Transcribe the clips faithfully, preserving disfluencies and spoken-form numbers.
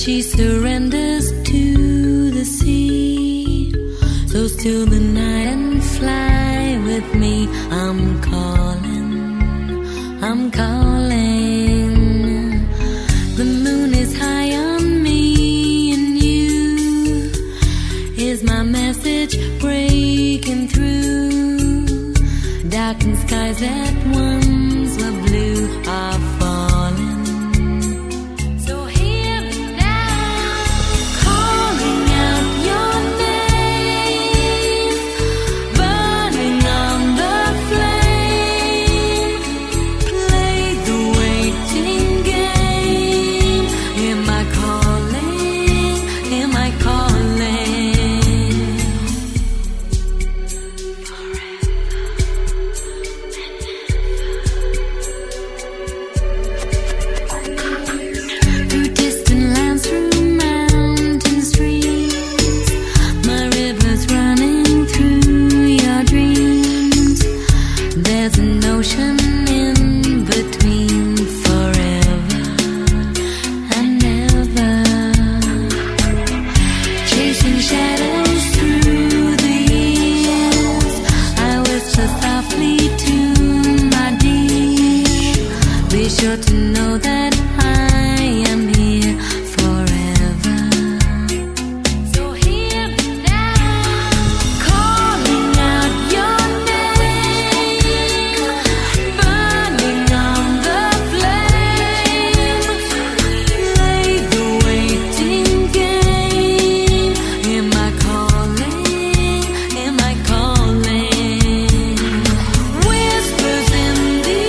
She surrenders to the sea. So still the night and fly with me. I'm calling, I'm calling. The moon is high on me and you. Is my message breaking through? Darkened skies that once were blue are falling. Sure to know that I am here forever. So hear me now, calling out your name, burning on the flame. Play the waiting game. Am I calling? Am I calling? Whispers in the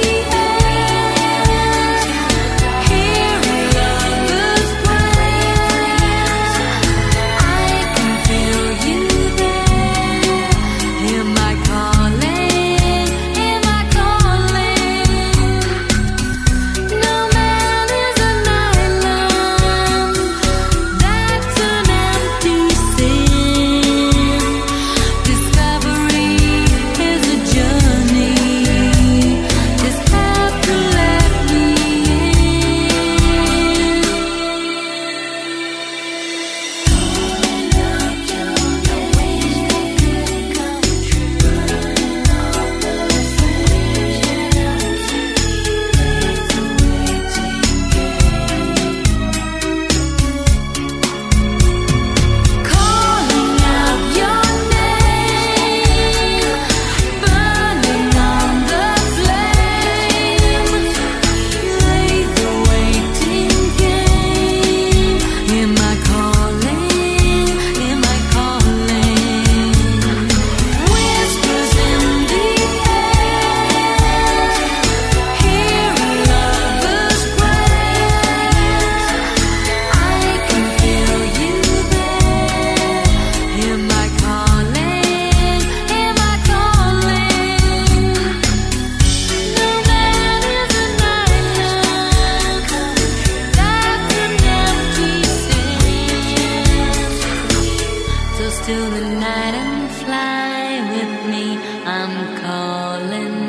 still the night and fly with me. I'm calling.